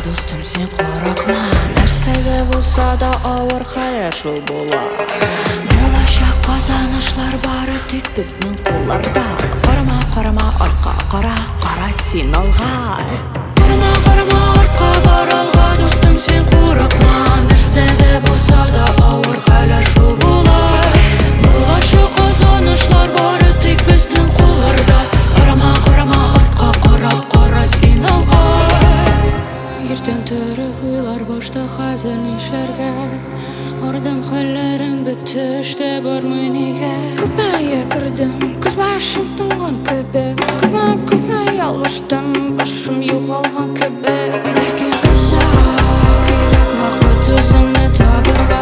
достым, сен қорықма. Нәрседе болса да ауыр хәлер жол болар. Болашақ қазанышлар бары тек біздің қолдарда. Қарама, қарама, артқа қара, қара сен алға. Қарама, қарама, артқа бар алға, достым, сен қорықма. Нәрседе болса да ауыр хәлер жол болар. Болашақ қазанышлар бары тек біздің қолдарда. Қарама, қарама, артқа қара, қара сен алға. Ертең тұрып ойлар башта қазір нишләргә. Ардым хәлләрем бетте, эштә бармы нигә. Күпмәгә кердем, күз башым тынган кебек. Күпмә ялгыштым, башым югалган кебек. Ләкин озак кирәк вакыт үзеңне табырга.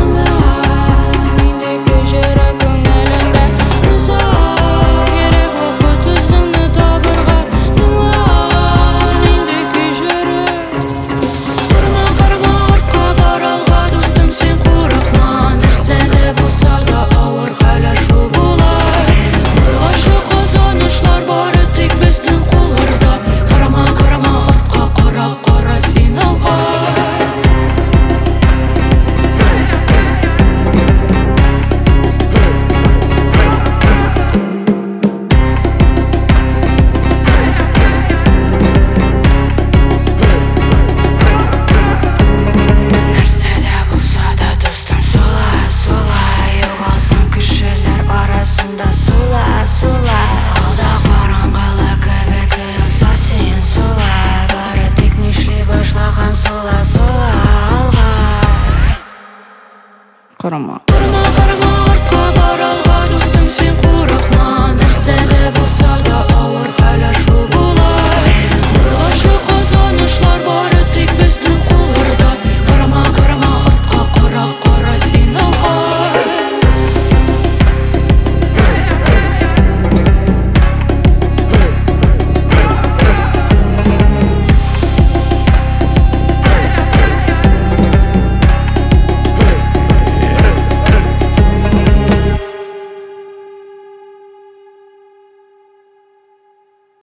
Инде көҗәрә күңелеңдә. Озак кирәк вакыт үзеңне табырга. Инде көҗәрә. Карама, карама, артка бар алга, достым, сен курыкма. Нәрсәдә булса да авыр хәлләр шул булар. Болашак казанышлар бары тик безнең кулларда. Карама, карама, артка кара, кара син алга. Нәрсәдә булса да достым, солай югалсаң кешеләр арасында. Солай алда караңгылык кебек тоелса син солай. Бары тик нишли башлаган солай алга. Карама.